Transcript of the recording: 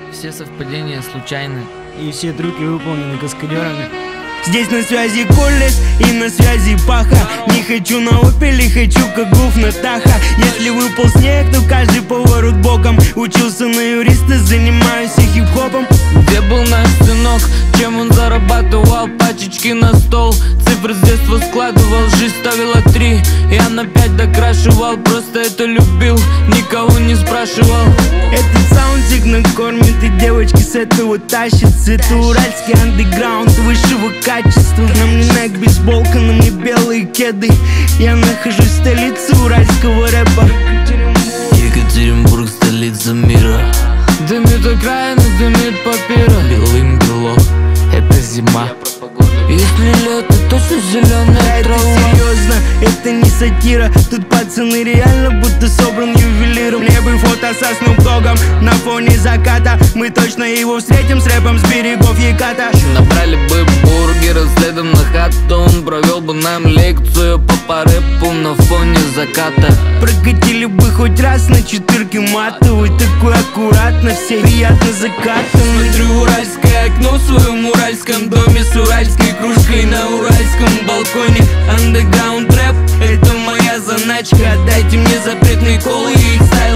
Все совпадения случайны, и все трюки выполнены каскадерами. Здесь на связи Колес и на связи Паха. Не хочу на Опеле, хочу как Гуф на Таха. Если выпал снег, то каждый поворот боком. Учился на юриста, занимаюсь хип-хопом. Где был наш сынок, чем он зарабатывал? Пачечки на стол, цифры с детства складывал. Жизнь ставила 3, я на 5 докрашивал. Просто это любил, никого не спрашивал. Этот саундик накормит, и девочки с этого тащатся. Это уральский андеграунд высшего качества. На мне нек бейсболка, на мне белые кеды. Я нахожусь в столице уральского рэпа. Екатеринбург, столица мира. Дымит окраины, дымит папира. Белым бело, это зима. Если лето, точно зеленая трава. Это серьезно, это не сатира. Тут пацаны реально будто собран ювелиром. Мне бы фото со Снуп Догом на фоне заката. Мы точно его встретим с рэпом с берегов Еката. Набрали бы бургера следом на хату. Он провел бы нам лекцию по рэпу на фоне заката. Прокатили бы хоть раз на четырке матовый. Такой аккуратно, все приятно закатом. Смотрю в уральское окно в своем уральском доме с уральской кружкой на уральском балконе. Андеграунд рэп, это моя заначка. Дайте мне запретный кол и стайл